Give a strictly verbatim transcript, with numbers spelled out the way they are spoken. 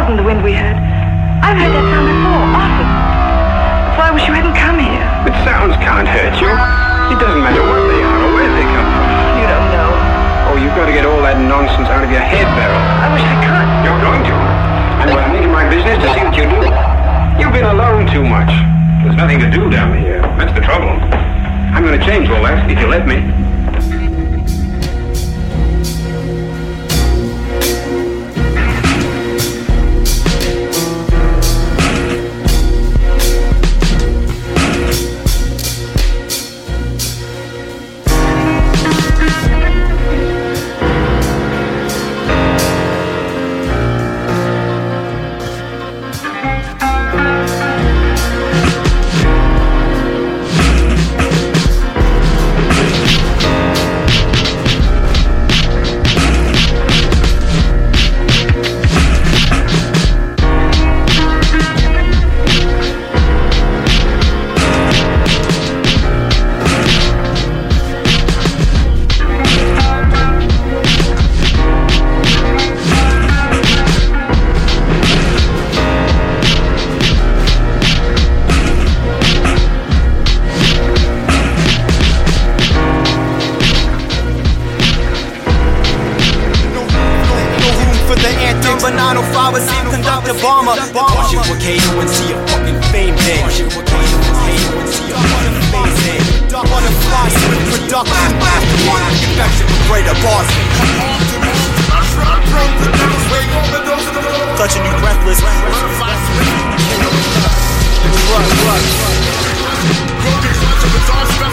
wasn't the wind we heard. I've heard that sound before, often. So I wish you hadn't come here. But sounds can't hurt you. It doesn't matter what they are or where they come from. You don't know. Oh, you've got to get all that nonsense out of your head, Beryl. I wish I could. You're going to. And well, I make it my business to see what you do. You've been alone too much. There's nothing to do down here. That's the trouble. I'm going to change all that, if you let me. nine oh five was even conduct a bomber. Wash it with K O and see a fucking fame day. Wash it with K O and see a fucking fame day. Duck on the fly, with production. Infection with greater boss. Touching you breathless. Run, run.